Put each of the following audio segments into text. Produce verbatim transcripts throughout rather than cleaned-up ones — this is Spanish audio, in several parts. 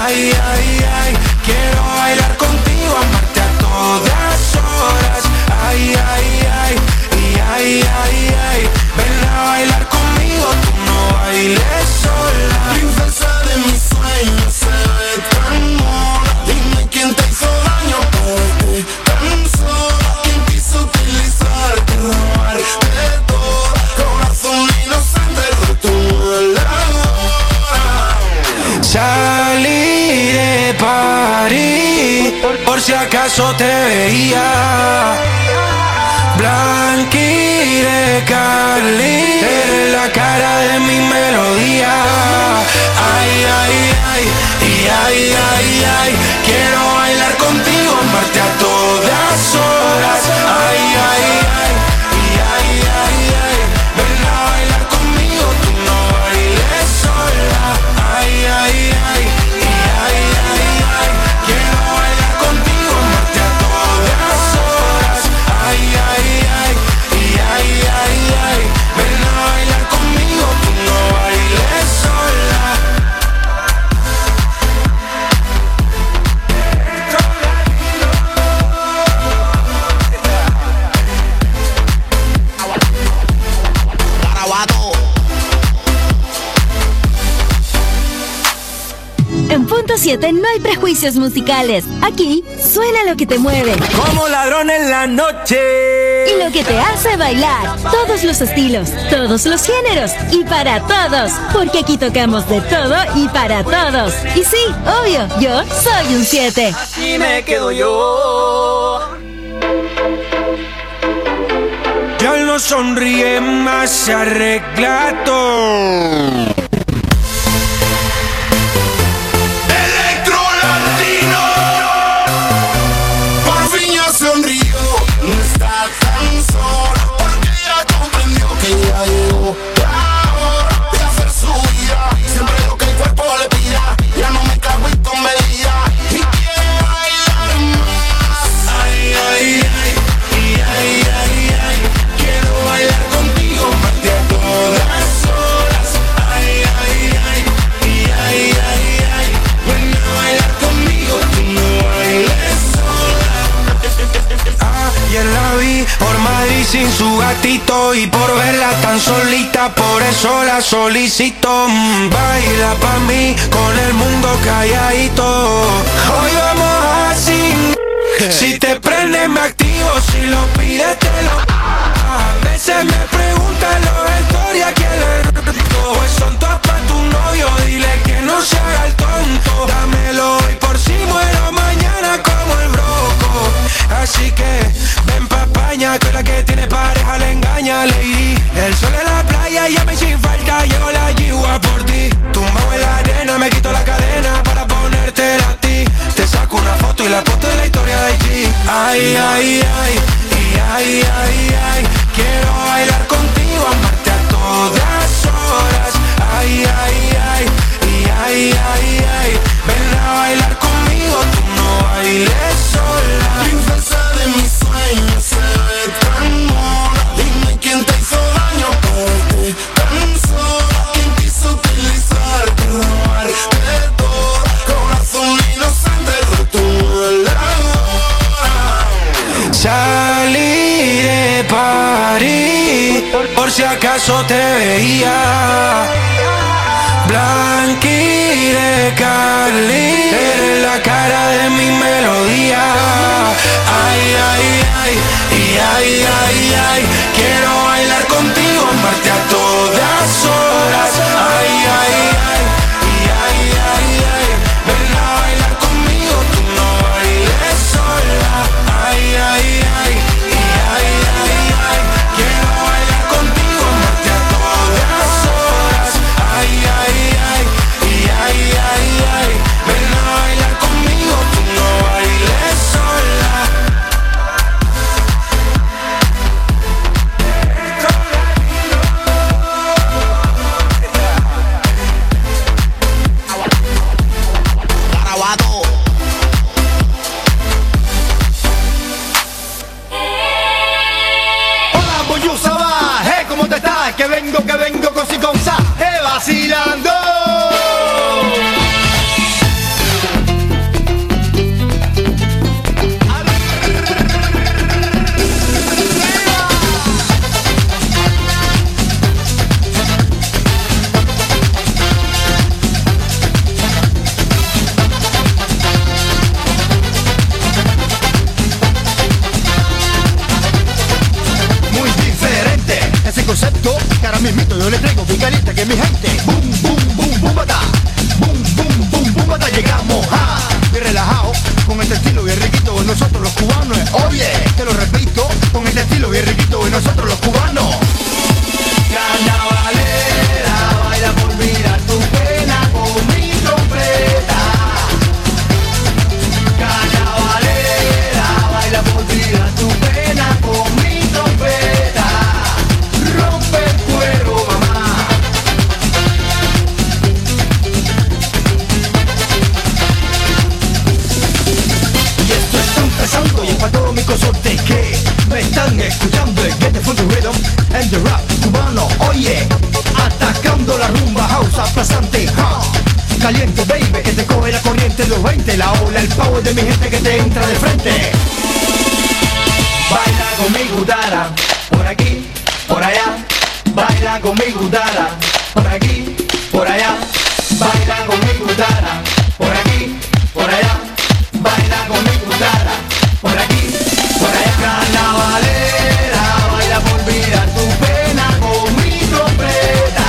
Ay, ay, ay, quiero bailar contigo, amarte a todas horas. Ay, ay, ay, y ay, ay, ay, ven a bailar conmigo, tú no bailes sola. Princesa de mis sueños, se ve tan mona. Dime quién te hizo daño, porque tan sola. Quién quiso utilizarte, robarte todo. Corazón inocente, roto la hora. Salí de París, por si acaso te veía. Blanqui de Cali, eres la cara de mi melodía. Ay, ay, ay, y ay, ay, ay, quiero bailar contigo, amarte a todas horas. Ay, ay, ay, y ay, ay, ay, ven a bailar conmigo, tú no bailes sola. Ay, ay, ay, y ay, ay, ay, quiero bailar contigo, amarte a todas horas. Ay, ay, ay, y ay, ay, ay, ven a bailar conmigo, tú no bailes sola. En Punto siete no hay prejuicios musicales. Aquí suena lo que te mueve. Como ladrón en la noche. Y lo que te hace bailar. Todos los estilos, todos los géneros. Y para todos. Porque aquí tocamos de todo y para todos. Y sí, obvio, yo soy un siete. Así me quedo yo. Ya no sonríe más, se arregla todo. Ya llegó la hora de hacer su vida. Siempre lo que el cuerpo le pida. Ya no me cago en con medida. Y quiero bailar más. Ay, ay, ay, y ay, ay, ay, quiero bailar contigo, amarte a todas horas. Ay, ay, ay, y ay, ay, ay, ven a bailar conmigo, tú no bailes sola. Ayer la vi por Madrid sin su gatito y por verla tan solita, por eso la solicito. Mm, baila pa' mí con el mundo calladito. Hoy vamos así. Si te prende me activo, si lo pides te lo. A veces me preguntan los historias que le pues son todas pa' tu novio, dile que no se haga el tonto. Dámelo hoy por si muero mañana como el broco. Así que ven pa' España, que la que tiene pareja le engaña, lady. El sol en la playa, llame sin falta, llego la yigua por ti. Tumbado en la arena, me quito la cadena para ponértela a ti. Te saco una foto y la foto de la historia de Haití. Ay, ay, ay, y ay, ay, ay, quiero bailar contigo, amarte a todas horas. Ay, ay, ay, y ay, ay, ay, ven a bailar conmigo, tú no bailes sola. Princesa de mis sueños, se ve tan mona. Dime quién te hizo daño, porque tan sola. Quién quiso utilizarte, robarte todo. Corazón inocente, roto la hora. Salí de París, por si acaso te veía. Blanqui de Cali, eres la cara de mi melodía. Ay, ay, ay, y ay, ay, ay, quiero bailar contigo, amarte a todas horas. Ay, ay, ay, y ay, ay, ay, ven a bailar conmigo, tú no bailes sola. Ay, ay, ay, y ay, ay, ay, quiero bailar contigo, amarte a todas horas. Ay, ay, ay, y ay, ay, ay, ven a bailar conmigo, tú no bailes sola. Hola, Boyusa va, hey, ¿cómo te estás? Que vengo, que vengo con si con sa, eh, vacilando. mano, oye, atacando la rumba house aplastante, huh. Caliente, baby, que te coge la corriente de los veinte, la ola, el power de mi gente que te entra de frente. Baila conmigo, dara, por aquí, por allá. Baila conmigo, dara, por aquí, por allá. Baila conmigo, dara, por aquí, por allá. Baila conmigo, dara, por aquí, por allá. Carnavalera, baila por olvidar tu pena con mi trompeta.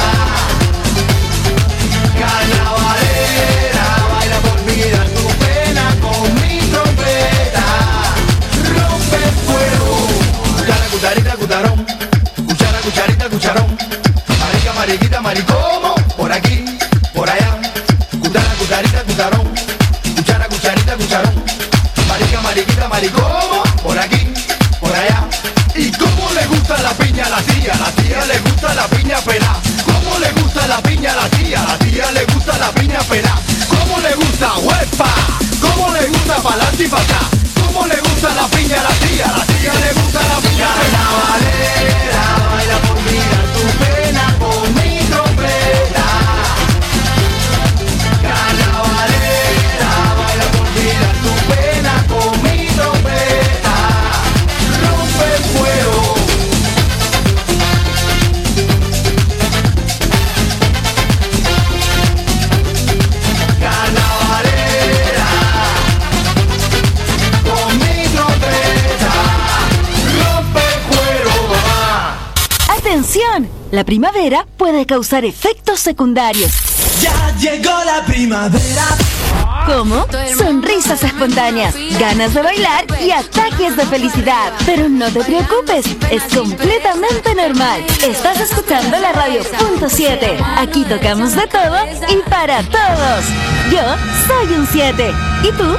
Carnavalera, baila por olvidar tu pena con mi trompeta. Rompe el fuego. Cuchara, cucharita, cucharón. Cuchara, cucharita, cucharón. Marica, mariquita, maricomo. Por aquí, por allá. Cuchara, cucharita, cucharón. Cuchara, cucharita, cucharón. Marica, mariquita, maricomo. Por aquí, por allá. ¿Y cómo le gusta la piña a la tía? La tía le gusta la piña pelá. ¿Cómo le gusta la piña a la tía? La tía le gusta la piña pelá. ¿Cómo le gusta? ¡Huepa! ¿Cómo le gusta pa'lante y pa' acá? ¿Cómo le gusta la piña a la tía? La tía le gusta la piña pelá. Carnavalera, baila por mirar tu pena con mi trompeta. Carnavalera, baila por mirar tu pena con mi trompeta. Rompe el fuego. Carnavalera, con mi trompeta. Rompe el fuego, mamá. ¡Atención! La primavera puede causar efectos secundarios. Ya llegó la primavera. ¿Cómo? Sonrisas espontáneas, ganas de bailar y ataques de felicidad. Pero no te preocupes, es completamente normal. Estás escuchando la radio punto siete. Aquí tocamos de todo y para todos. Yo soy un siete. ¿Y tú?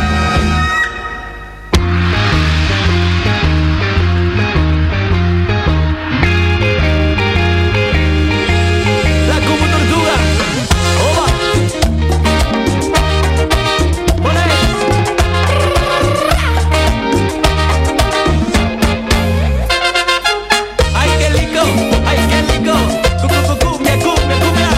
La como tortuga. Oba. Olé. Ay, qué rico, ay, qué rico. Cu, cu, cu, cumbia, cumbia, cumbia.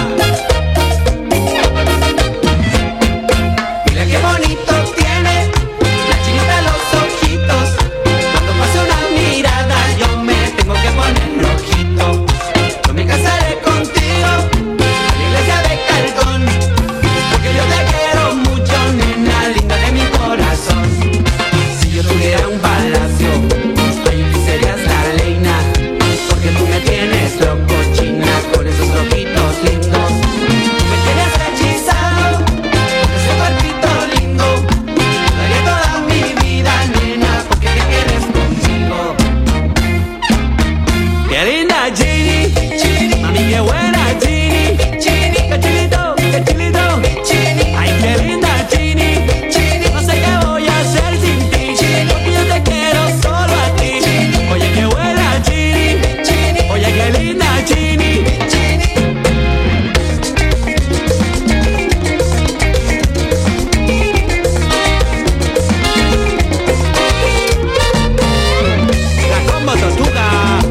Mira qué bonito tiene la chinita los ojitos. Cuando pase una mirada yo me tengo que poner rojito. Yo me casaré contigo en la iglesia de Calgón, porque yo te quiero mucho, nena linda de mi corazón. Si yo tuviera un palacio, ahí tú serías la reina, porque tú me tienes loco, china, con esos ojitos lindos. Tú me tienes hechizado, con ese cuerpito lindo. Te daría toda mi vida, nena, porque te quieres conmigo. Qué linda Ginny, mami qué buena Ginny, qué chilito, qué chilito, ay qué linda Ginny, no sé qué voy a hacer sin ti, porque yo te quiero solo a ti. Oye qué buena Ginny, oye qué linda Ginny. La combo tortuga.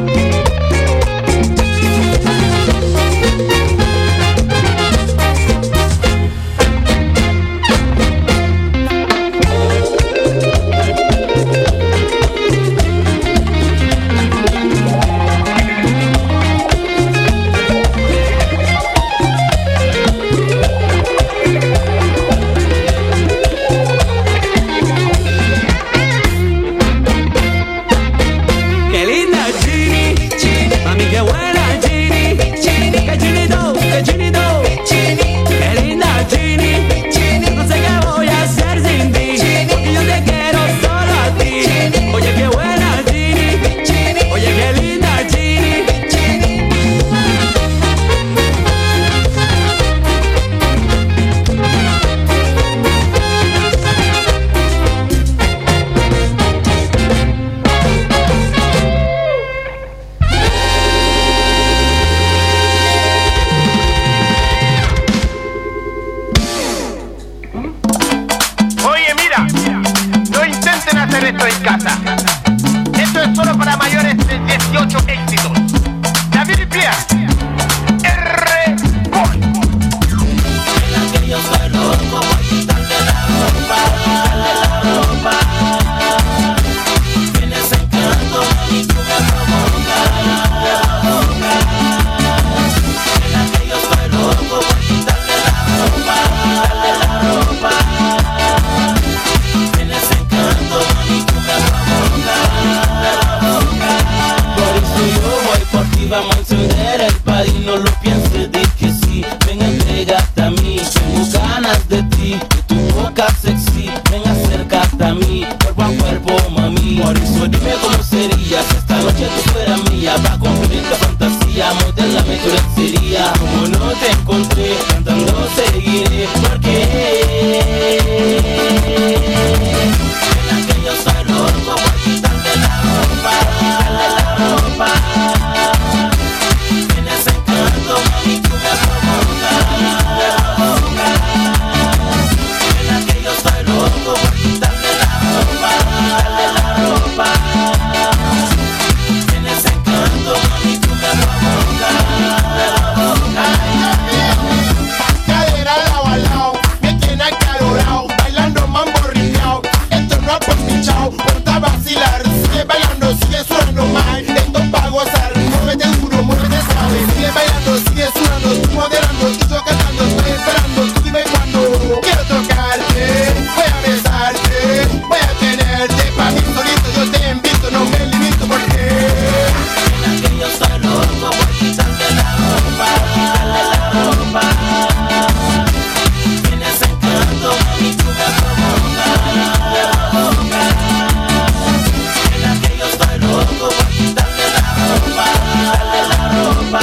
Qué linda Ginny, mami qué buena Ginny, qué chinito, qué chinito, qué linda Ginny, no sé qué voy a hacer sin ti, porque yo te quiero solo a ti. Oye qué buena Ginny, oye qué linda Ginny. Oye, mira, no intenten hacer esto en casa. Esto es solo para mayores de dieciocho éxitos. David Pierre, loco por quitarle la ropa, quitarle la ropa. Tienes encanto, mami, tú me provocas, me provocas. Nena, que yo estoy loco por quitarle la ropa, quitarle la ropa. Tienes encanto, mami, tú me provocas, me provocas. Por eso yo voy por ti, vamos a encender el party, no lo pienses, di que sí. Ven, entrégate a mí, tengo ganas de ti, de tu boca sexy. Ven, acércate a mí, cuerpo a cuerpo, mami. Por eso dime cómo sería si esta noche tú fueras mía. Pa' cumplir esta fantasía, modélame tu lencería. Como no te encontré, cantando seguiré, porque nena, que yo soy loco por quitarle la ropa, quitarle la ropa. Tienes encanto, mami, tú me provocas, me provocas. Nena, que yo soy loco por quitarle la ropa, quitarle la ropa. Tienes encanto, mami, tú me provocas, me provocas. Cadera lado a lado, me tiene acalorado, bailando mambo riñao. Esto no ha pinchado, ponte a vacilar. Sigue bailando, sigue suenando mal. Esto pa' gozar, muévete duro, muévete suave. Sigue bailando, sigue sudando, tú moderando, tú yo cantando. Estoy esperando, tú dime cuándo. Quiero tocarte, voy a besarte, voy a tenerte pa' mí solito. Yo te invito, no me limito porque Nena, que yo soy loco por quitarle la ropa, quitarle la ropa. Tienes encanto, mami, tú me provocas, me provocas. Nena, que yo estoy loco por quitarle la ropa, quitarle la ropa.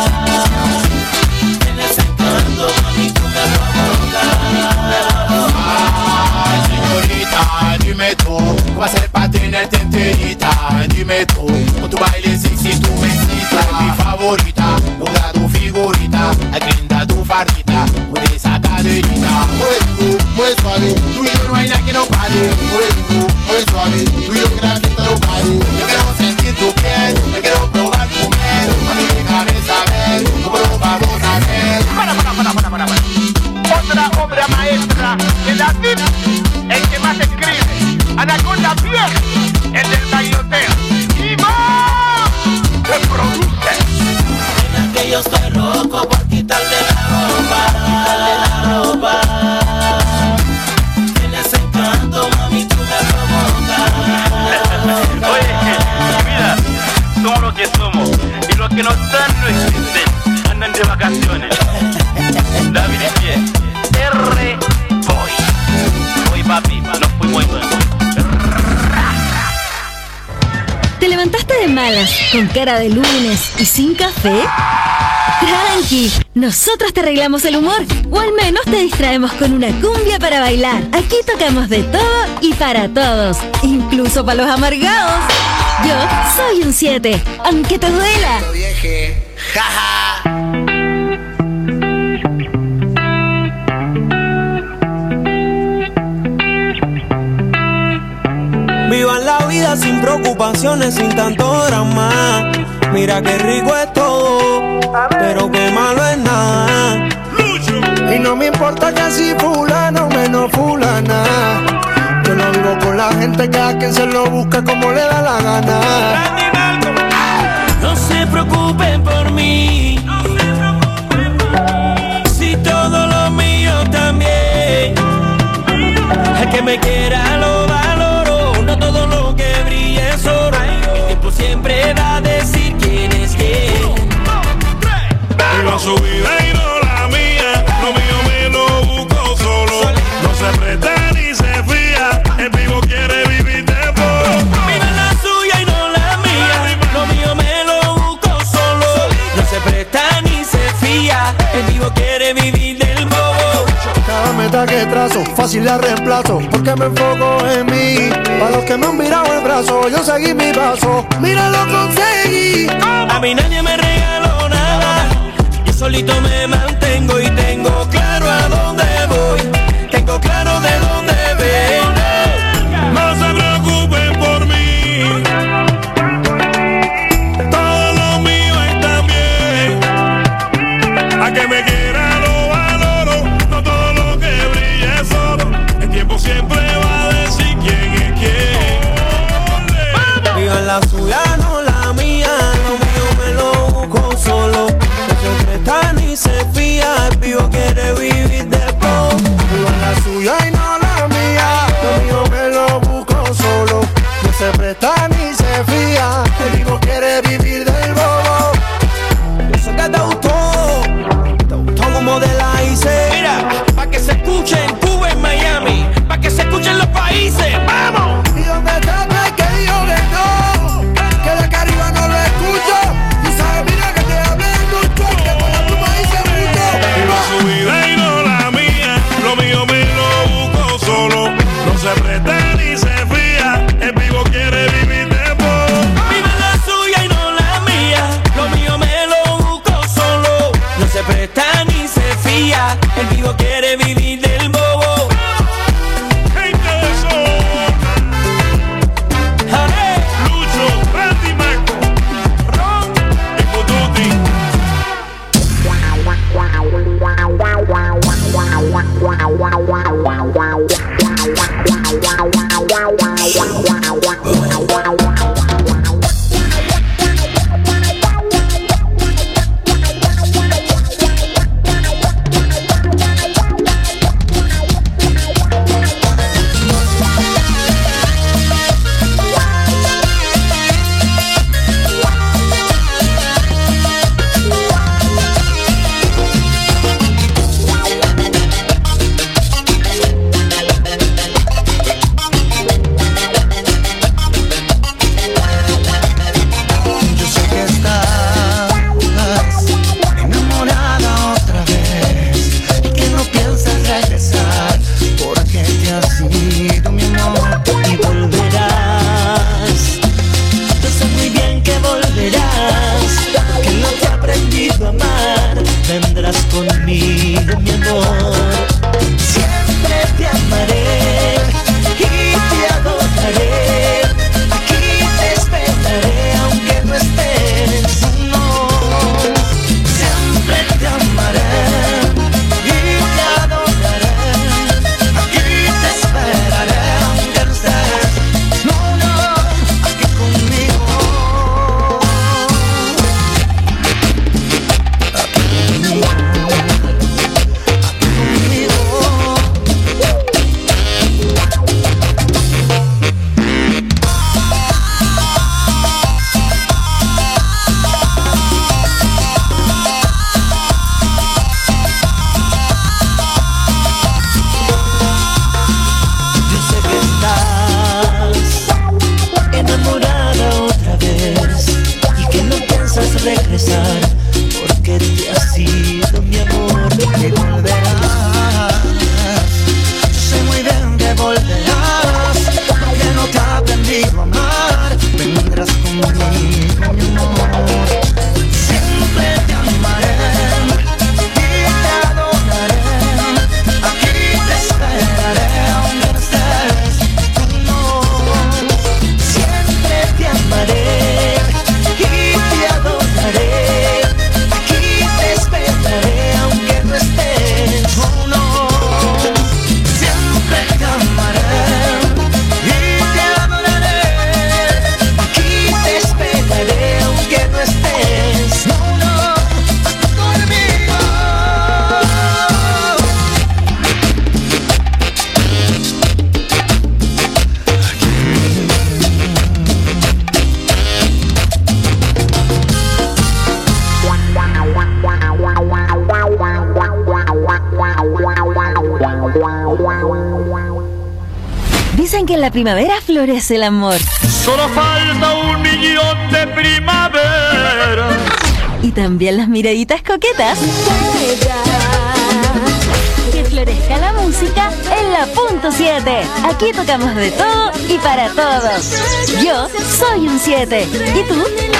Tienes encanto, mami, tú me provocas, me provocas. ay, señorita, dime tú, ¿qué va a hacer para tenerte enterita? Dime tú, con tu baile sexy tú me excitas. Mi favorita, logra tu figurita, agrinda tu fardita, mueve esa caderita. Mueve tú, mueve suave, tú y yo no hay nada que no pare. Mueve tú, mueve suave, tú y yo que la fiesta no pare. Yo quiero sentir tu piel, yo quiero probar tu miel. Mami, déjame saber, cómo lo vamos a hacer. Para, para, para, para, para, para. Otra obra maestra de David, el que más escribe. Anaconda Vieja, el del bailoteo. Y más, que produce. Nena, que yo estoy loco por quitarle la ropa, quitarle la ropa. Tienes encanto, mami, tú me provocas. Oye, mira, somos lo que somos. Y los que no están no existen. Andan de vacaciones. David y pie. R. Boy. Hoy, papi, nos fuimos en ¿Te levantaste de malas, con cara de lunes y sin café? Tranqui, nosotros te arreglamos el humor, o al menos te distraemos con una cumbia para bailar. Aquí tocamos de todo y para todos, incluso para los amargados. Yo soy un siete, aunque te duela. Vieje, jaja. Vivan la vida sin preocupaciones, sin tanto drama. Mira qué rico es todo, pero qué malo es nada. Y no me importa que si fulano menos fulana. Yo no vivo con la gente que a quien se lo busca como le da la gana. No se preocupen por mí, si todo lo mío también. El que me quiera lo valoro, no todo lo que brilla es oro. El tiempo siempre va a decir quién es quién. Viva su vida y no la mía, lo mío me lo busco solo. No se presta ni se fía, el vivo quiere vivir de poco. Viva la suya y no la mía, lo mío me lo busco solo. No se presta ni se fía, el vivo quiere vivir del bobo. Cada meta que trazo, fácil la reemplazo, porque me enfoco en mí. Para los que me han mirado el brazo, yo seguí mi paso. Mira, lo conseguí. A mí nadie me regaló nada, yo solito me mantengo y tengo claro a dónde voy. Tengo claro de dónde vengo. No se preocupen por mí, todo lo mío está bien. A que me quiera lo valoro, no todo lo que brilla. se presta ni se fía. El vivo quiere vivir de bobo. Vive la suya y no la mía. Lo mío me lo busco solo. No se presta ni se fía. El vivo quiere vivir del bobo. Gente de sol. ¡Jale! Lucho, Randy Marco, Ron y Pututi. Dicen que en la primavera florece el amor. Solo falta un millón de primavera. Y también las miraditas coquetas. Que florezca la música en la punto siete. Aquí tocamos de todo y para todos. Yo soy un siete. ¿Y tú?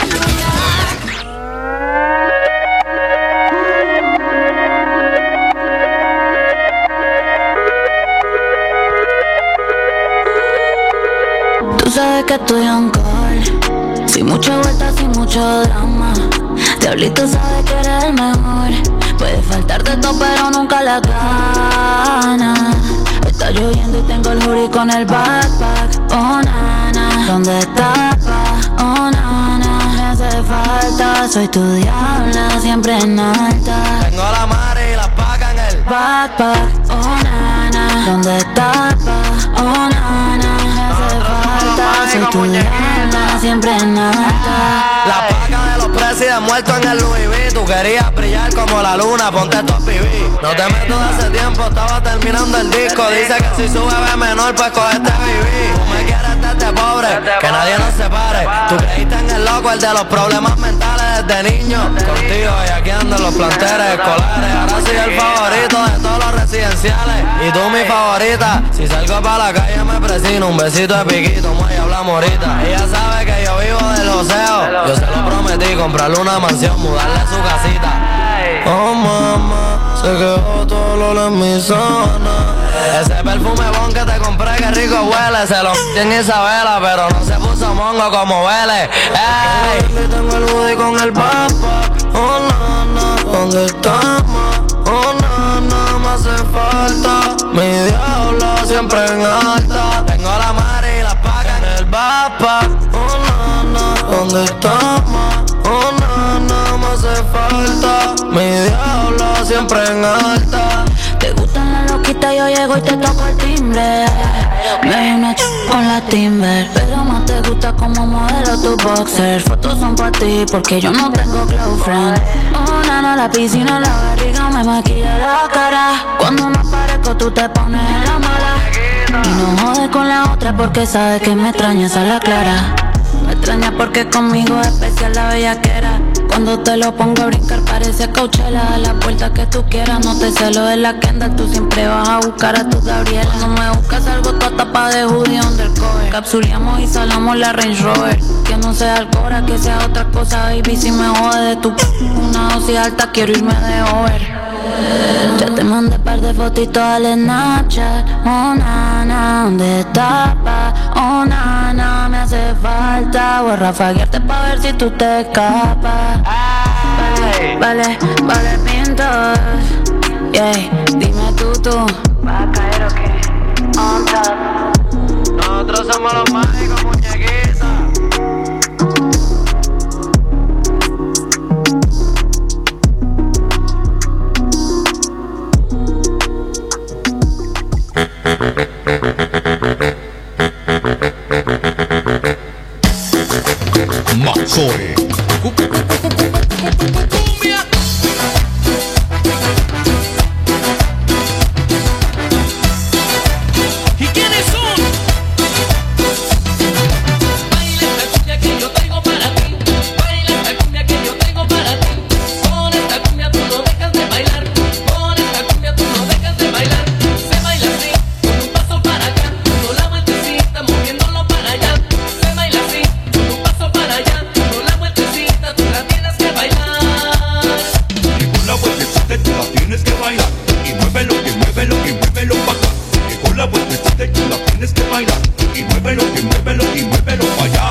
Tú sabes que estoy on call, sin mucha vuelta, sin mucho drama. Diablito sabe que eres el mejor. Puede faltar de todo pero nunca la gana. Está lloviendo y tengo el hoodie con el backpack. Oh nana, ¿dónde estás, pa? Oh nana, me hace falta. Soy tu diabla, siempre en alta. Tengo la madre y la paca en el backpack. Oh nana, ¿dónde estás, pa? Oh nana, me hace falta. Soy tu diabla, siempre en alta. La paca de los presidentes muertos en el Louis V. Tú querías brillar como la luna, ponte tu P V. No te meto de hace tiempo, estaba terminando el disco. Dice que si sube ve menor, pues cogete B B. Tú me quieres desde pobre, que nadie nos separe. Tú creíste en el loco, el de los problemas mentales desde niño. Contigo y aquí ando en los planteles escolares. Ahora soy el favorito de todos los residenciales. Y tú mi favorita. Si salgo para la calle me presino. Un besito de piquito, y hablamos ahorita. Ella sabe que yo vivo del joseo. Yo se lo prometí, comprarle una mansión, mudarle a su casita. Oh mamá, se quedó todo el olor en mi zona. Ese perfume bon que te compré, que rico huele. Se lo en Isabela, pero no se puso mongo como huele. Ey, tengo el hoodie con el papa. Oh nana, ¿dónde estamos? Oh nana, me hace falta mi diablo siempre en alta. Tengo la madre y la paga en el papa. Oh nana, ¿dónde estamos? Oh nana, me hace falta mi diablo siempre en alta. Te gustan las loquitas, yo llego y te toco el timbre. Me doy una ch con la Timber, pero más te gusta como modelo tu boxer. Fotos son para ti porque yo no tengo girlfriend. Oh nana, la piscina, la barriga me maquilla la cara. Cuando me aparezco tú te pones en la mala. Y no jodes con la otra porque sabes que me extrañas a la clara. Me extraña porque conmigo es especial la bellaquera. Cuando te lo pongo a brincar parece Coachella. A la puerta que tú quieras, no te celo de la Kendall. Tú siempre vas a buscar a tu Gabriela. Cuando me buscas algo toda tapa de hoodie undercover. Capsuleamos y salamos la Range Rover. Que no sea Alcora, que sea otra cosa, baby. Si me jode de tu p*** una dosis alta, quiero irme de over. Ya te mandé par de fotitos al Snapchat. Oh nana, ¿dónde estás? Oh nana, me hace falta. Voy a rafaguearte pa' ver si tú te escapas. Vale, vale, vale, pintos. Yeah, dime tú, tú. ¿Vas a caer o qué? On top. Nosotros somos los mágicos, muñequitos. Mazzoe. ¿Y quiénes son? Baila esta cumbia que yo traigo para ti. Baila esta cumbia que yo traigo para ti. Con esta cumbia tú no dejas de bailar. Con esta cumbia tú no dejas de bailar. Se baila así, con un paso para acá, dando la vueltecita, moviéndolo para allá. Se baila así, con un paso para allá, dando la vueltecita, tú la tienes que bailar. Y con la vueltecita tú la tienes que bailar. Y muévelo, y muévelo, y muévelo pa' acá. Y con la vueltecita tú la tienes que bailar. Y muévelo, y muévelo, y muévelo pa' allá.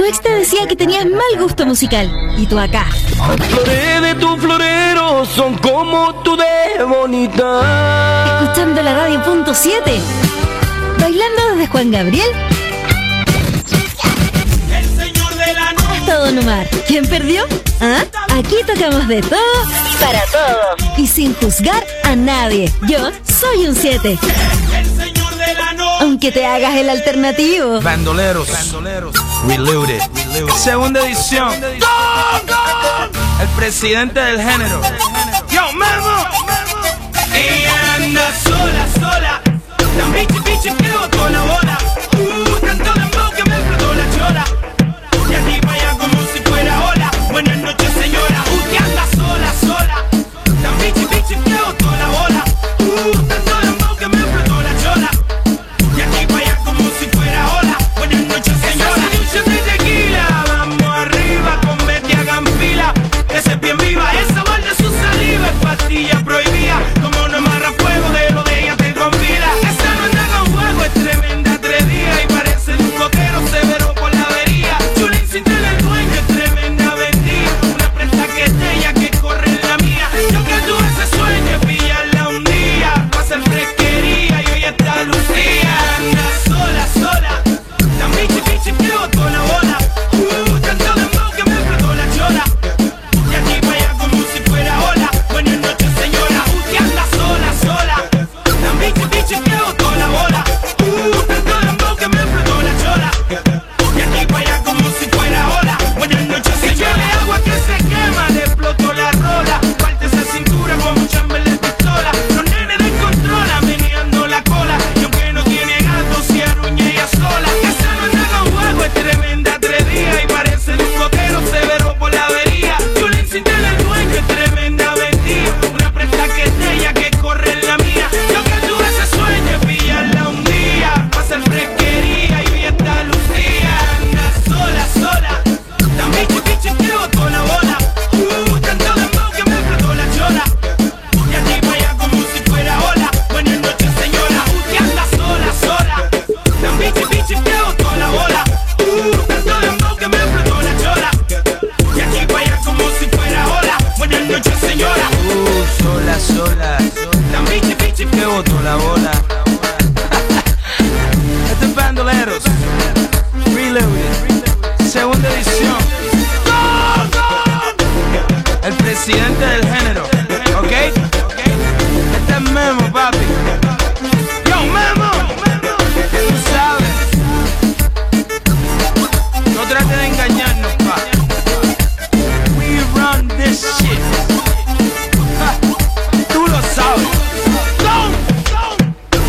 ex te decía que tenías mal gusto musical. Y tú acá. Las flores de tu florero son como tú de bonita. Escuchando la radio punto siete. Bailando desde Juan Gabriel. El señor de la noche. Hasta Don Omar. ¿Quién perdió? ¿Ah? Aquí tocamos de todo para todos. Y sin juzgar a nadie. Yo soy un siete. El señor de la noche. Aunque te hagas el alternativo. Bandoleros, Reloaded, segunda edición. El presidente del género. Yo, Memo. Ella anda sola, sola. La bichi, bichi que botó la bola. Uh, tanto dembow que me explotó la chola. Y aquí para allá como si fuera ola. Buenas noches, señora. Uh, que anda sola, sola. La bichi, bichi que botó la bola. Uh, tanto dembow que me explotó la chola. Y aquí para allá como si fuera ola. Buenas noches, señora. Esa de tequila. Vamos arriba con Betty hagan fila. Ese es bien viva. Esa de su saliva es pastilla prohibida. Como no amarra fuego de lo de ella te confila. Esa no anda con juego, es tremenda atrevida. Y parece de un coquero severo por la avería. Chulín sin tener dueño, es tremenda vendida. Una presta que es de ella que corre en la mía. Yo que tuve ese sueño es pillarla un día. Pa' hacer fresquería y hoy está Lucía. Anda sola, sola. La bichi, bichi que botó la bola. Uh, tanto dembow que me explotó la chola. Y aquí para allá como si fuera ola. Buenas noches, señora. Uh, que anda sola, sola. La bichi, bichi que botó la bola. Uh, tanto dembow que me explotó la chola. Y aquí para allá como si fuera ola. Buenas noches, señora. Agua que se quema, le explotó la rola. Parte esa cintura como chamber de pistola. Los nenes descontrolan, meneando la cola. Y aunque no tiene gato, se arruña ella sola. Esa no anda con juego, es tremenda atrevida. Y parece de un coquero severo por la avería. Chulín sin tener dueño, es tremenda vendida. Una presta que es de ella que corre en la mía. Yo que tuve ese sueño es pillarla un día. Pa' hacer fresquería y hoy está Lucía. Anda sola, sola. La bichi, bichi que botó la bola. Uh, tanto dembow que me explotó la chola. Y aquí para allá como si fuera ola. Buenas noches, señora. Uh, que anda sola, sola. La bichi, bichi que botó la bola. Uh, tanto dembow que me explotó la chola. Y aquí para allá como si fuera ola. Buenas noches, señora. Uh, sola, sola. La bichi, bichi Que botó la bola. Este es Bandoleros, Reloaded, segunda edición. El presidente del género, ¿ok? Este es Memo, papi. Yo, Memo. Tú sabes. No trates de engañarnos, pa. We run this shit. Ja, tú lo sabes. Go, go.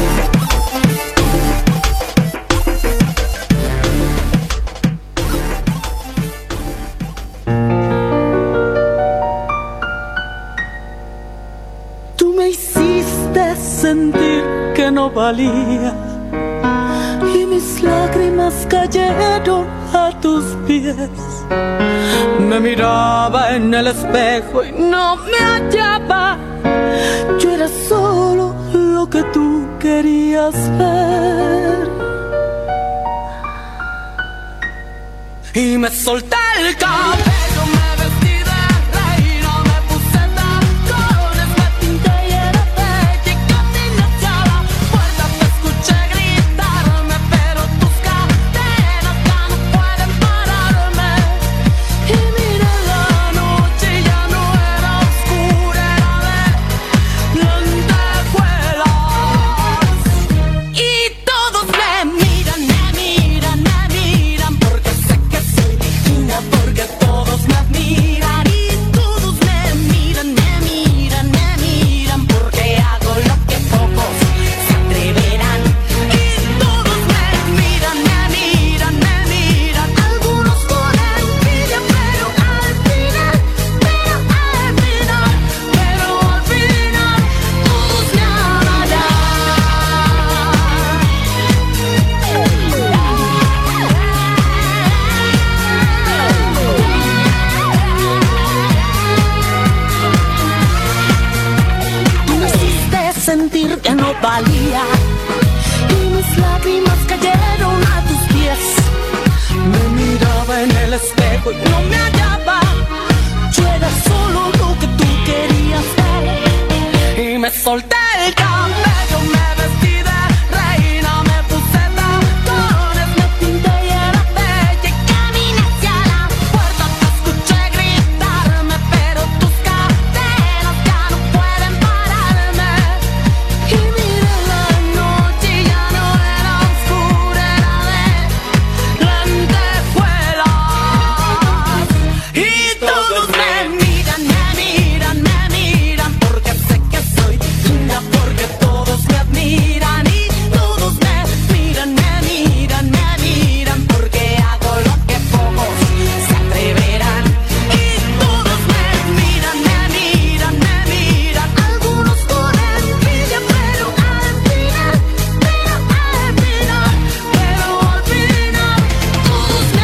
Tú me hiciste sentir que no valía y mis lágrimas cayeron a tus pies. Me miraba en el espejo y no me hallaba. Yo era solo lo que tú querías ver. Y me solté el cabello, me vestí de reina, me puse tacones, me pinté y era bella y caminé hacia la puerta. Te escuché gritarme, pero tus cadenas ya no pueden pararme. Y miré la noche y ya no era oscura, era de lentejuelas. Y todos me miran, me miran, me miran, porque sé que soy divina, porque todos solté el cabello, me vestí de reina, me puse tacones, me pinté y era bella y caminé hacia la puerta. Te escuché gritarme, pero tus cadenas ya no pueden pararme. Y miré la noche y ya no era oscura, era de lentejuelas. Y todos me miran, me miran, me miran, porque sé que soy linda, porque todos me admiran. Y todos me miran, me miran, me miran, porque hago lo que pocos se atreverán. Y todos me miran, me miran, me miran, algunos con envidia, pero al final, pero al final, pero al final, todos me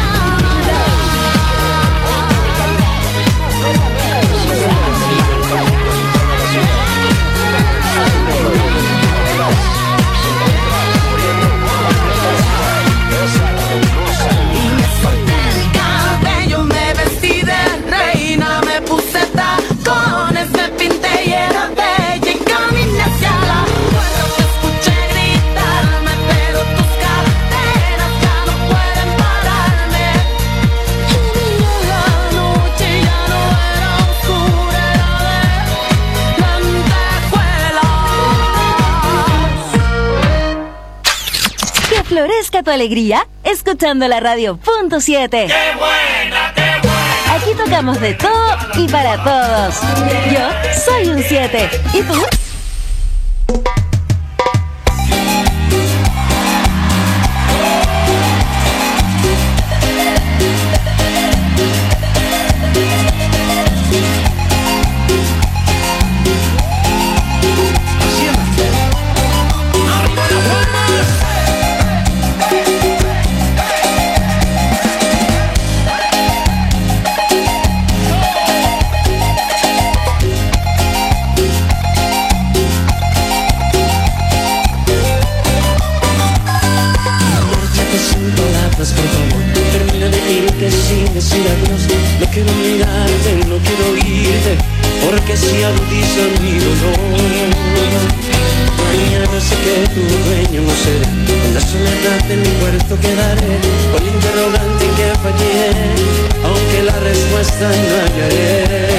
Y me solté el cabello, me vestí de reina, me puse tacones, me pinté y era bella y caminé hacia la puerta. Te escuché gritarme, pero tus cadenas ya no pueden pararme. Y miré la noche y ya no era oscura, era de lentejuelas. Que florezca tu alegría escuchando la radio punto siete. ¡Qué buena, qué buena! Aquí tocamos de todo y para todos. Yo soy un siete. ¿Y tú? Márchate sin palabras, por favor. Termina de irte sin decir adiós. No quiero mirarte, no quiero oírte, porque si agudizan mi dolor. Mañana sé que tu dueño no seré, con la soledad de mi puerto quedaré, con el interrogante en que fallé, aunque la respuesta no hallaré.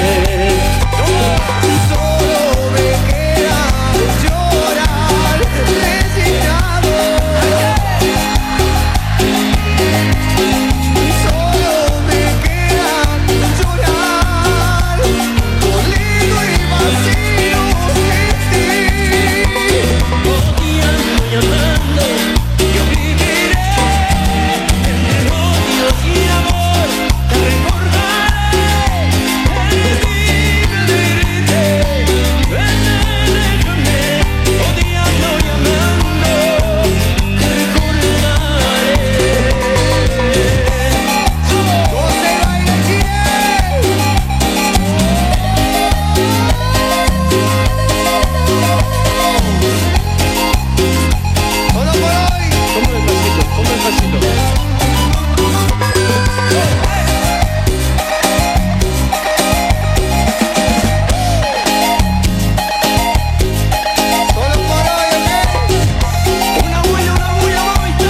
Solo me queda llorar, resignado. Solo me queda llorar, dolido y vacío sin ti. Odiando y amando, yo viviré entre odios y amor. Te recordaré, te diré, odiando y amando, te recordaré. Donde baila el solo por hoy. Como el pasito, como el pasito. Solo por hoy, ¿ok? Una bulla, una bulla,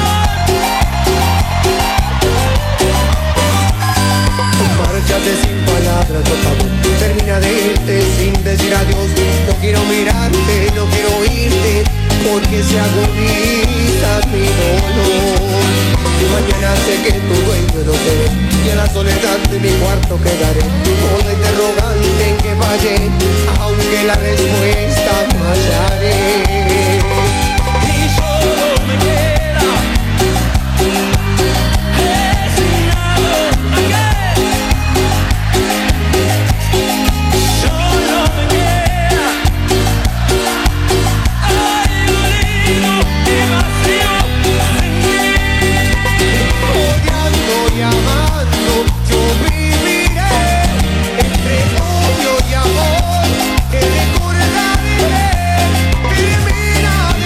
Márchate sin palabras, por favor. Termina de irte sin decir adiós. No quiero mirarte, no quiero oírte, porque se agudiza mi dolor. Mañana sé que tu dueño no seré, y en la soledad de mi cuarto quedaré, con la interrogante en que fallé, aunque la respuesta no hallaré. y solo me queda resignado. Solo me queda ay, dolido y vacío sin ti. Odiando y amando, yo viviré entre odio y amor, que recordaré, termina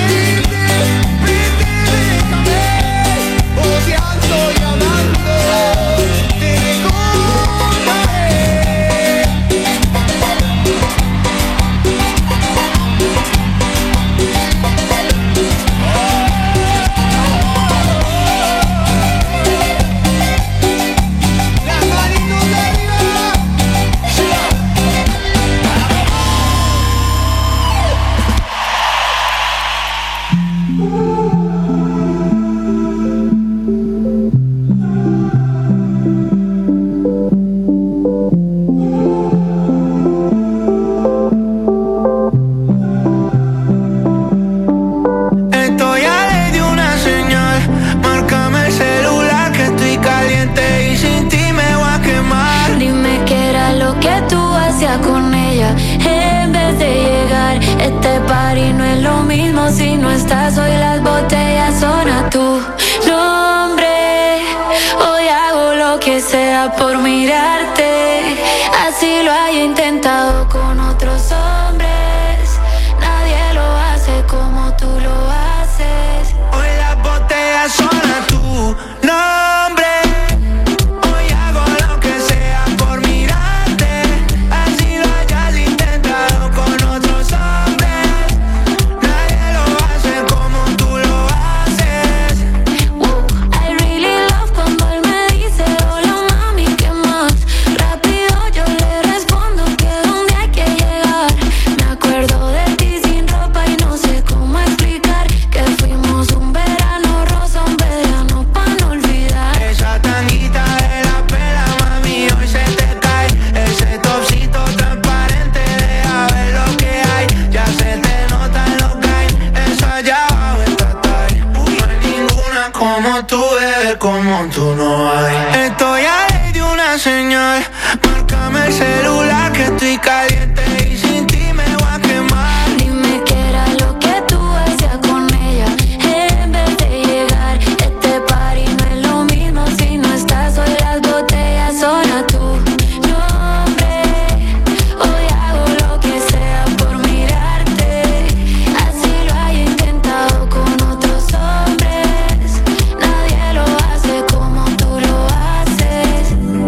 si no estás. Hoy las botellas son a tu nombre. Hoy hago lo que sea por mirarte. Así lo haya intentado con otros hombres. Nadie lo hace como tú lo haces. Hoy las botellas son a tu nombre. Hoy hago lo que sea por mirarte. Así lo hayas intentado con otros hombres. Nadie lo hace como tú lo haces. Woo, I really love cuando él me dice hola mami, ¿qué más? Rápido yo le respondo que donde hay que llegar. Me acuerdo de ti sin ropa y no sé cómo explicar que fuimos un verano rosa, un verano pa' no olvidar. Esa tanguita de la pela, mami, hoy se te cae. Ese topsito transparente, deja ver lo que hay. Ya se te nota lo que hay. Esa allá abajo está talla. No hay ninguna como tú, bebé, como tú no hay. Estoy ahí de una señal. Márcame el celular que estoy caliente y sin ti me voy a quemar. Dime qué era lo que tú hacías con ella en vez de llegar. Este party no es lo mismo si no estás. Hoy las botellas son a tu nombre. Hoy hago lo que sea por mirarte. Así lo haya intentado con otros hombres. Nadie lo hace como tú lo haces.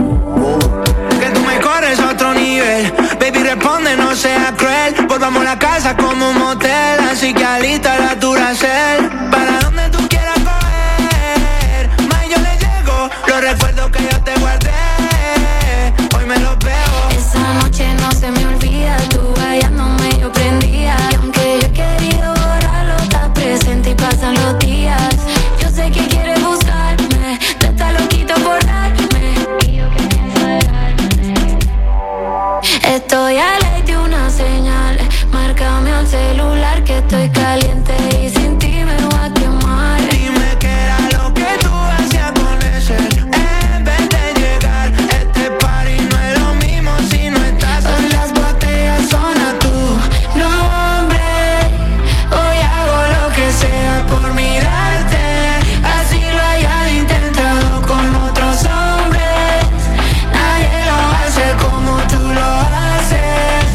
Que tú me corres a otro nivel. Baby, responde, no seas cruel. Volvamos a la casa como un motel. Así que alista la Duracell. Para donde tú quieras coger. Más yo le llego. Los recuerdos que yo te guardé. Hoy me los veo. Esa noche no se me olvida, tú hallándome yo prendía. Y aunque yo he querido borrarlo, estás presente y pasan los días. Yo sé que quieres buscarme, te estás loquito por darme. Y yo que pienso dejarme. Estoy a ley de una señal. Márcame al celular que estoy caliente y sin ti me voy a quemar. Dime qué era lo que tú hacías con ese en vez de llegar. Este party no es lo mismo si no estás. Hoy las botellas son a tu nombre. Hoy hago lo que sea por mirarte. Así lo hayas intentado con otros hombres. Nadie lo hace como tú lo haces.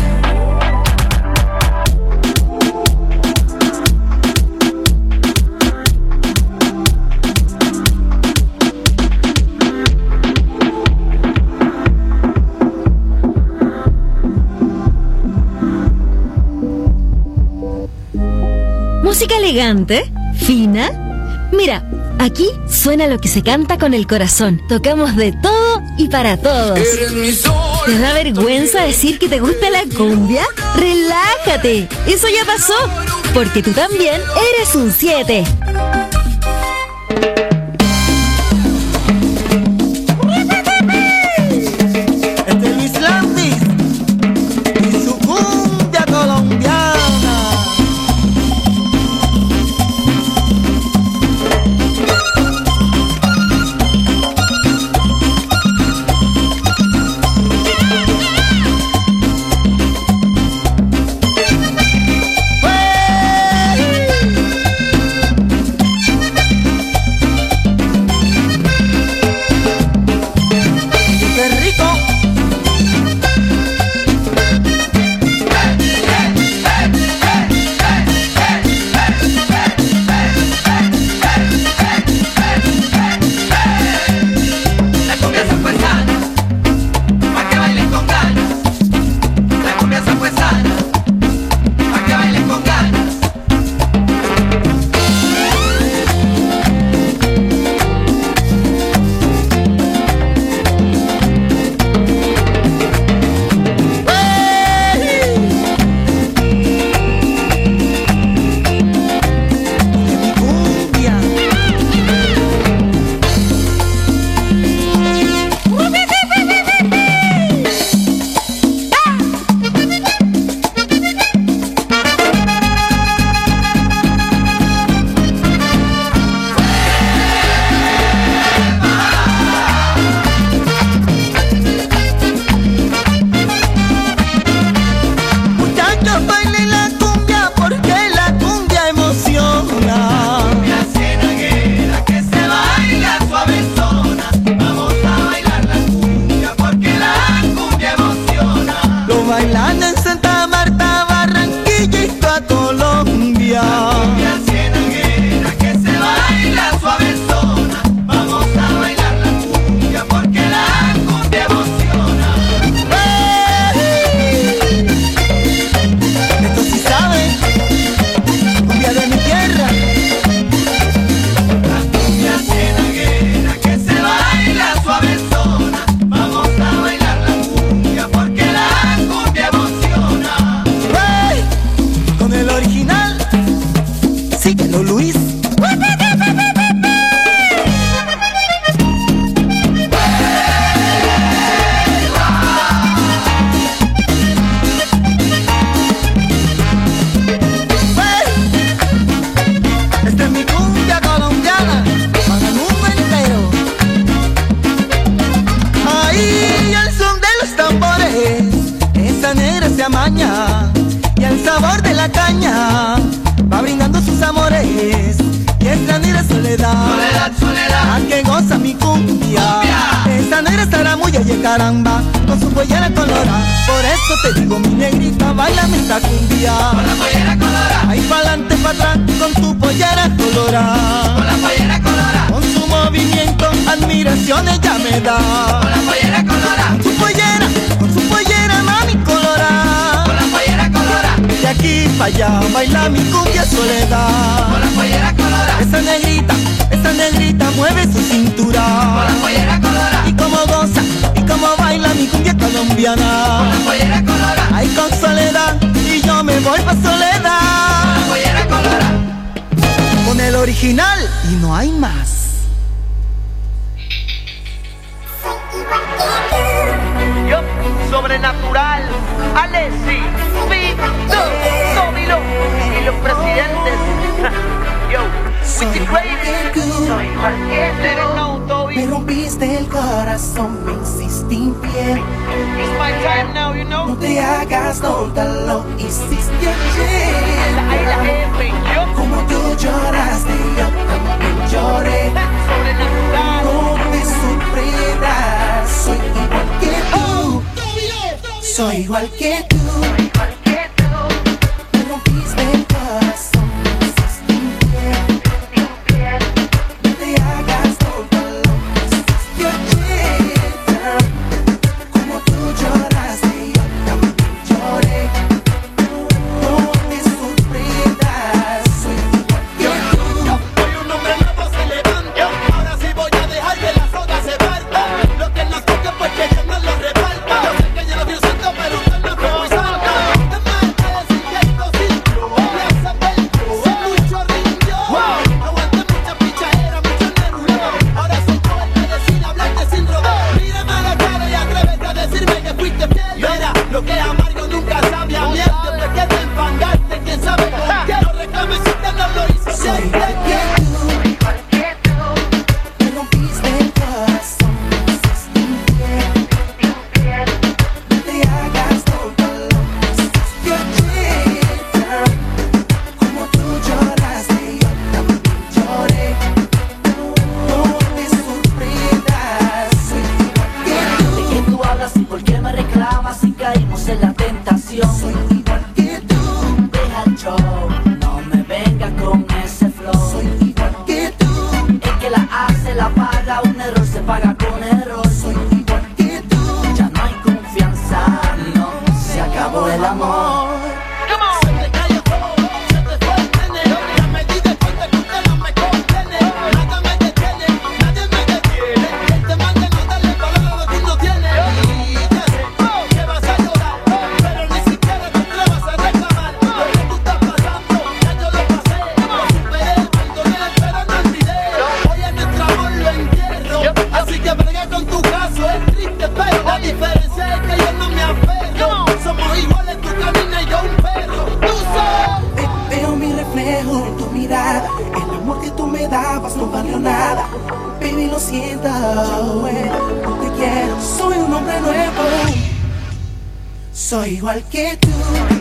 Música elegante, fina. Mira, aquí suena lo que se canta con el corazón. Tocamos de todo y para todos. Eres mi sol. ¿Te da vergüenza decir que te gusta la cumbia? ¡Relájate! Eso ya pasó, porque tú también eres un siete. Este es Luis Landis y su cumbia colombiana. caramba, con su pollera colorada. Por eso te digo, mi negrita, bailame esta cumbia. Con la pollera colorada. Ahí pa'lante, pa' atrás, con tu pollera colorada. Con la pollera colorada. Con su movimiento, admiración ella me da. Con la pollera colorada. Con su pollera, con su pollera, mami colorada. Con la pollera colorada. De aquí pa' allá, baila mi cumbia soledad. Con la pollera colorada. Esa negrita, esa negrita mueve su cintura. Con la pollera colorada. Y como goza, y como baila mi cumbia colombiana. Con la pollera colorada. Ahí con Soledad, y yo me voy pa' Soledad. Con la pollera colorada. Con el original, y no hay más. Yo, sobrenatural, Alessi, Vito, Domino y los presidentes. Yo, with the greatest. Soy cualquier no, Toby. Me rompiste el corazón, me hiciste infiel. It's my time now, you know. No te hagas tonta, lo hiciste ayer. La I, la F, yo. Como tú lloraste, yo también lloré. Sobrenatural. No te sorprendas, soy igual que tú. Soy igual que tú. Me rompiste el corazón, me hiciste infiel. No te hagas tonta, lo hiciste ayer. Como tú lloraste, yo también lloré. No te sorprendas, soy igual que tú. Soy un hombre nuevo, se levanta. Ahora sí voy a dejar que la soga se parta. Lo que nos toque pues que yo no lo reparta. Yo sé que yo lo vio santo, pero usted no fue muy santo. Es más que decir que esto sintió. Me hace perdió, sin mucho rindió. Aguanté mucha pichadera, mucho neruleo. Ahora soy yo el que decide hablarte sin rodeo. Mírame a la cara y atrévete a decirme que fuiste fiel. Mira, lo que amargo nunca sabe a miel. Después que te enfangaste, quién sabe con qué. No reclames si usted no lo hizo. Soy igual que tú. Me rompiste el corazón, me hiciste infiel. No te hagas tonta, lo hiciste ayer. Como tú lloraste, yo también lloré. No te sorprendas, soy igual que tú. ¿De quién tú hablas y por qué me reclamas si caímos en la tentación? Soy igual que tú. Deja el show, no me venga con ese flow. Soy igual que tú. El que la hace la paga, un error se paga con error. Soy igual que tú. Ya no hay confianza, no, se acabó el amor. Se te cayó todo, se te fue el nene. Ya me di de cuenta que usted no me contiene. Nada me detiene, nadie me detiene. Este man de no darle valor a lo que no tiene. Y ya sé que vas a llorar, pero ni siquiera te atrevas a reclamar. Lo que tú estás pasando, ya yo lo pasé. Lo superé, perdoné, pero no olvidé. Hoy en nuestro amor lo entierro. Así que brega con tu caso, es triste, pero la diferencia es que yo no me aferro. Somos iguales, tú caminas y yo un perro. Tú sabes. Ve- Veo mi reflejo en tu mirada. El amor que tú me dabas no valió nada. Baby, lo siento, no te quiero. Soy un hombre nuevo. Soy igual que tú.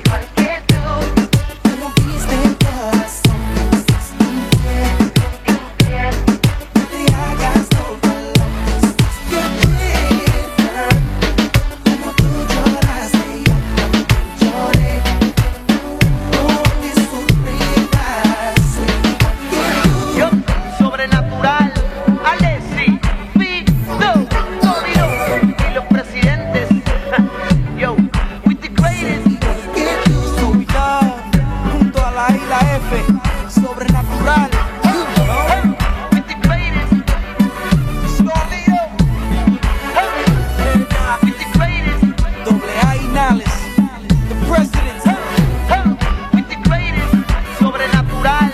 Me rompiste el corazón, me hiciste infiel. No te hagas tonta, lo hiciste ayer. Como tú lloraste, yo también lloré. No te sorprendas, soy igual que tú. Yo, sobrenatural, Alessi, Vito, Domino y los presidentes. Yo, with the greatest. Ubicado junto a la I, la F, sobrenatural. With the greatest. Domino. With the greatest. Doble A y Nales, the presidents. With the greatest. Sobrenatural.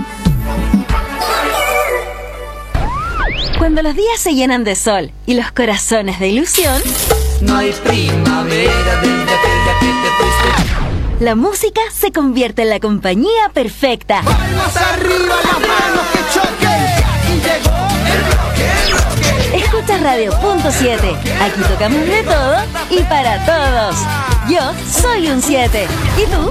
Cuando los días se llenan de sol y los corazones de ilusión, No hay primavera desde aquella que te fuiste. la música se convierte en la compañía perfecta. Palmas arriba, las manos que choquen. Y llegó el bloque, el bloque. Escucha Radio Punto siete. Aquí tocamos de todo y para todos. Yo soy un siete. ¿Y tú?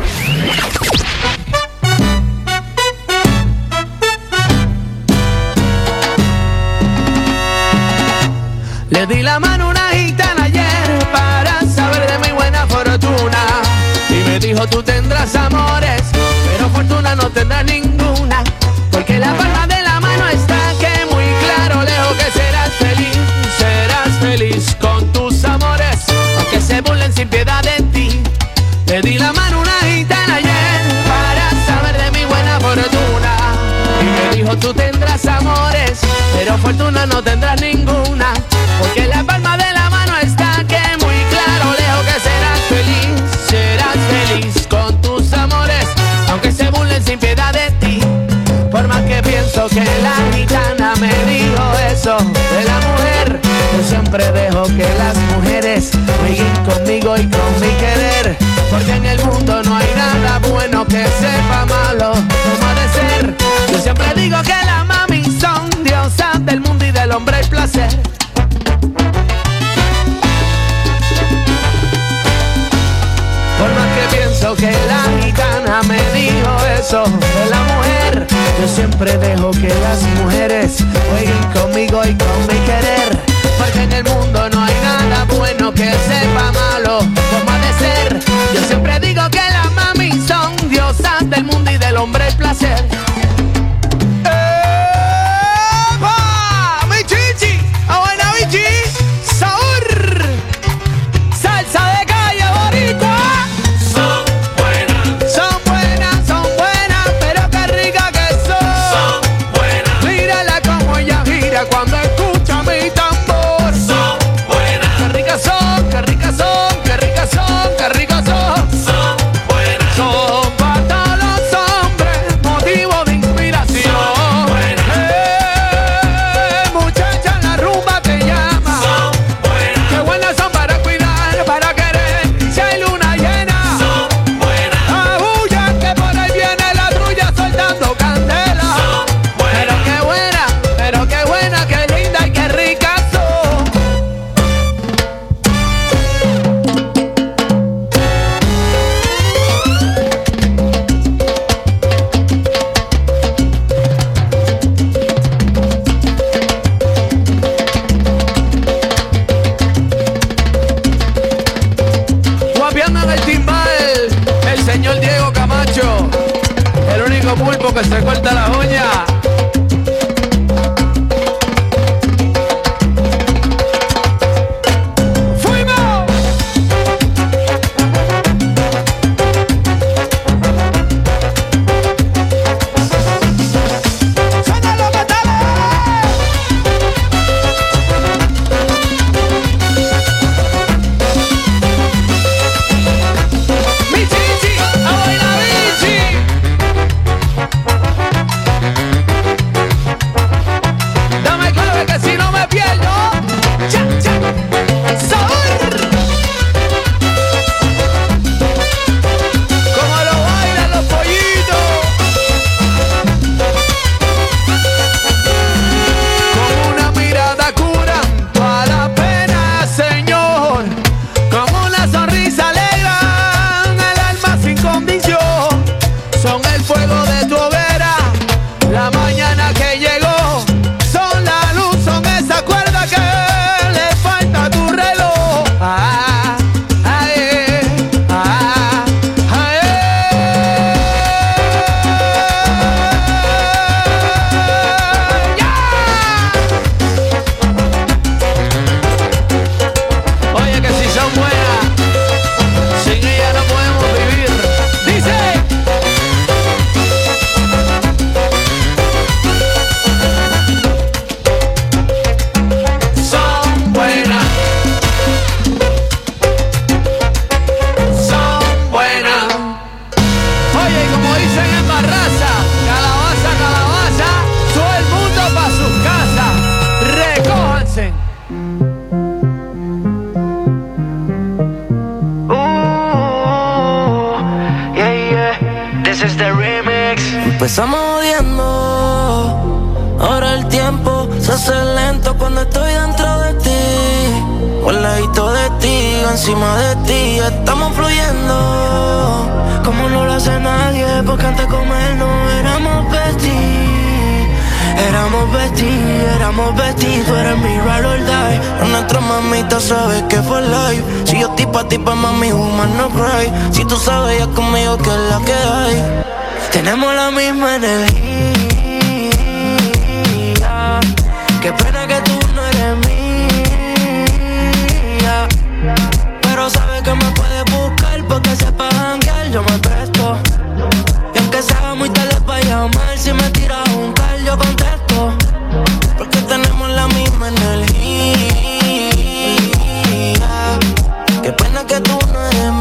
Le di la mano a una gitana ayer dijo tú tendrás amores, pero fortuna no tendrás ninguna, porque la palma de la mano está que muy claro lejos que serás feliz, serás feliz con tus amores, aunque se burlen sin piedad de ti. Le di la mano a una gitana ayer para saber de mi buena fortuna, y me dijo tú tendrás amores, pero fortuna no tendrás ninguna, porque la palma de la mano está que muy claro lejos que serás feliz, serás feliz con tus amores, aunque se burlen sin piedad de ti. Por más que pienso que la gitana me dijo eso de la mujer, yo siempre dejo que las mujeres jueguen conmigo y con mi querer, porque en el mundo no hay nada bueno que sepa malo como ha de ser. Yo siempre digo que las mami son diosas del mundo y del hombre el placer. Por más que pienso que la gitana me dijo eso de la mujer, yo siempre dejo que las mujeres jueguen conmigo y con mi querer, porque en el mundo no hay nada bueno que sepa malo como ha de ser. Yo siempre digo que las mami son diosas del mundo y del hombre el placer. ¡Epa! ¡Mi chichi! ¡Abuela bichi! ¡Sabor! ¡Salsa de calle boricua! Son buenas, son buenas, son buenas, pero qué rica que son. Son buenas. Mírala como ella gira cuando escucha mi tambor. Son buenas. Qué ricas son, qué ricas son, qué ricas son, qué ricas son. Son buenas. Son para todos los hombres, motivo de inspiración. Son buenas. Eh, muchacha, la rumba te llama. Son buenas. Qué buenas son para cuidar, para querer, si hay luna llena. Son buenas. Abulla que por ahí viene la trulla soltando candela. Son buenas. Pero qué buena, pero qué buena, qué linda y qué rica son. Guapiando en el timbal, el señor Diego Camacho, el único pulpo que se corta la uña. ¡Fuimos! ¡Suena los metales! ¡Mi chichi! ¡Abuela bichi! Dame clave que si no me pierdo. ¡Cha, cha! ¡Sabor! Como lo bailan los pollitos. Con una mirada curando a la pena, Señor. Como una sonrisa alegran el alma sin condición. Son el fuego de tu hoguera, la mañana que llegó. Son la luz, son esa cuerda que le falta a tu reloj. Ah, ah, eh, ah, ah, eh. ¡Ya! Oye, que si son buenas, sin ella no podemos vivir. Dice. Son buenas, son buenas. Oye, como dicen en Barraza, calabaza, calabaza, todo el mundo pa' sus casas. Recójanse. Yeah, yeah, this is the remix. Empezamos odiando, ahora el tiempo se hace lento cuando estoy dentro de ti. Un ladito de ti, encima de ti, estamos fluyendo como no lo hace nadie, porque antes con él no éramos besties. Éramos éramos besties, éramos besties. Tú eres mi ride or die. A nuestra mamita sabes que fue live. Si yo estoy pa' ti, pa' mami, woman, no cry. Si tú sabes ya conmigo que es la que hay. Tenemos la misma energía. Qué pena que tú no eres mía. Pero sabes que me puedes buscar porque sepa janguear, yo me presto. Y aunque sea muy tarde para llamar, si me tiras un call yo contesto. Porque tenemos la misma energía. Qué pena que tú no eres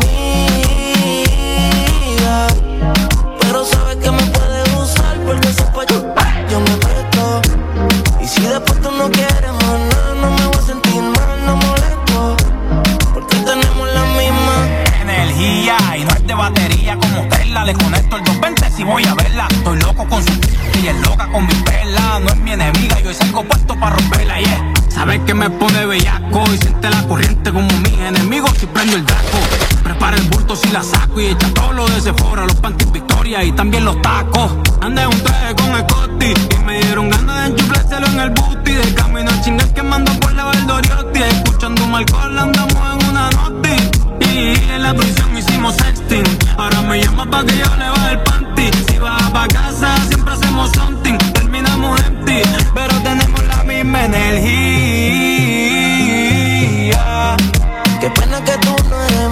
mía. Pero sabes que me puedes usar porque sepa yo, yo me presto. Y si después tú no quieres más nada, no me voy a sentir mal, no molesto. Porque tenemos la misma energía y no es de batería como Tesla. Le conecto el doscientos veinte si voy a verla. Estoy loco con su y es loca con mi perla. No es mi enemiga, yo salgo puesto para romperla, yeah. Sabes que me pone bellaco y siente la corriente como mis enemigos si prendo el daco. Prepara el bulto si la saco y echa todo lo de Sephora, los panties Victoria y también los tacos. Andé un traje con Scotty y me dieron ganas de enchuflárselo en el booty. De camino a chingar quemando por la Valdoriotti. Escuchando un alcohol andamos en una noti. Y en la prisión hicimos sexting. Ahora me llama pa' que yo le baje el panty. Si vas pa' casa siempre hacemos something. Terminamos empty, pero tenemos la misma energía. Qué pena que tú no eres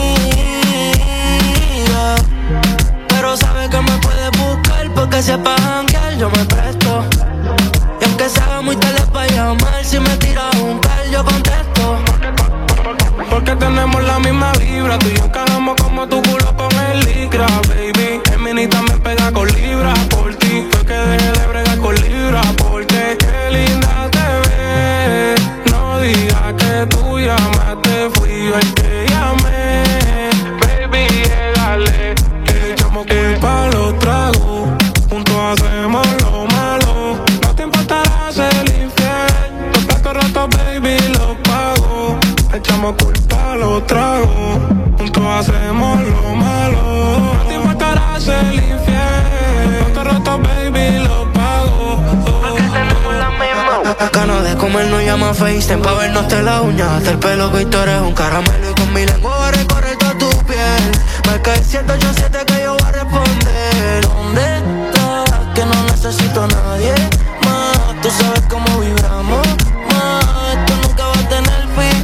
mía. Pero sabes que me puedes buscar porque sepa janguear, yo me presto. Y aunque sea muy tarde para llamar, si me tiras un call yo contesto. Porque tenemos la misma vibra. Tú y yo encajamos como tu culo con el licra, baby. El mini también pega con libra por ti. Fue que dejé de bregar con libra porque qué linda te ves. No digas que tú llamaste, fui yo el que llamé. Baby, llegale, que echamos culpa a los tragos. Juntos hacemos lo malo. No te importará ser infiel. Los platos rotos, baby, los pago. Echamos culpa a los tragos. Juntos hacemos lo malo. No te importará ser infiel. Los platos rotos, baby, los pago. Porque tenemos la misma. Ganas de comer no llama FaceTime pa' vernos de la uña. Hasta el pelo que tú eres un caramelo. Y con mi lengua voy a recorrer toda tu piel. Marca el siete ocho siete que yo voy a responder. ¿Dónde estás? Que no necesito a nadie más. Tú sabes cómo vibramos más. Esto nunca va a tener fin.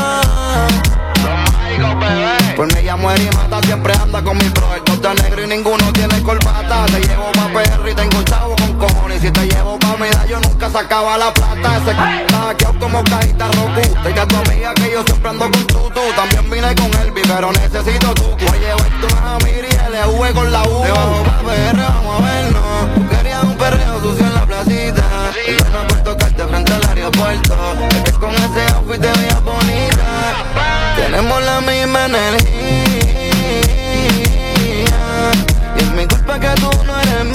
Pues me llamo Eri Mata, siempre anda con mi bro. El dos de negro y ninguno tiene corbata. Te llevo pa' P R y tengo chavo con cojones. Si te llevo pa' Mida yo nunca sacaba la plata. Ese c*** está hackeado como cajita Roku. Te diga a tu amiga que yo siempre ando con tu tú. También vine con Elvi, pero necesito tu Voy a llevarte una Miri y L V con la U. Te bajo pa' P R, vamos a vernos. Tú querías un perreo sucio en la placita. Y yo no por tocarte frente al aeropuerto. Es que con ese outfit te veías bonita. Tenemos la misma energía. Y es mi culpa que tú no eres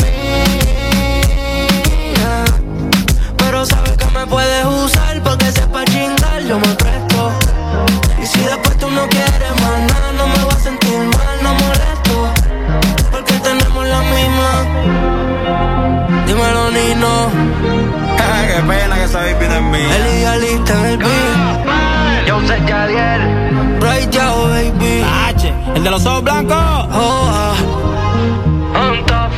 mía. Pero sabes que me puedes usar porque sepa chingar, yo me presto. Y si después tú no quieres más nada, no me voy a sentir mal, no molesto. Porque tenemos la misma. Dímelo, Nino. Qué pena que esa baby no es mía. El idealista en el beat. Yo sé Jadiel. Right Yao, baby. H, el de los ojos blancos. Oh, ah. On top.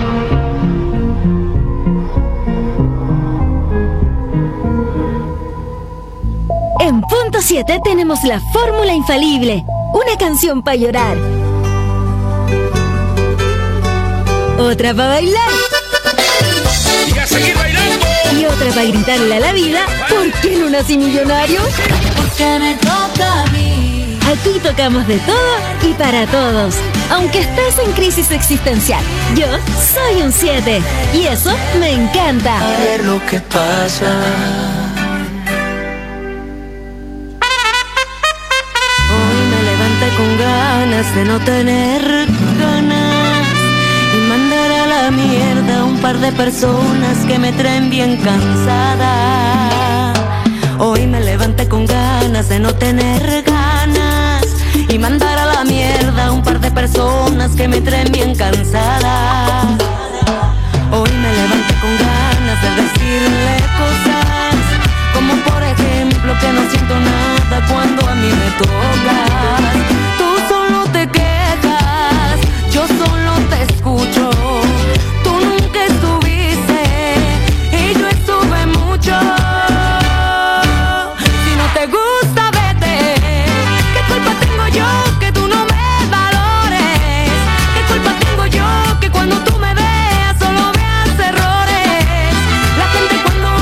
En punto siete tenemos la fórmula infalible. Una canción para llorar. Otra para bailar. Y a seguir bailando. Y otra para gritarle a la vida. ¿Por qué no nací millonario? Porque me toca a mí. Aquí tocamos de todo y para todos. Aunque estés en crisis existencial, yo soy un siete. Y eso me encanta. A ver lo que pasa. Hoy me levanté con ganas de no tener ganas y mandar a la mierda un par de personas que me traen bien cansada. Hoy me levanté con ganas de no tener ganas y mandar a la mierda un par de personas que me traen bien cansada.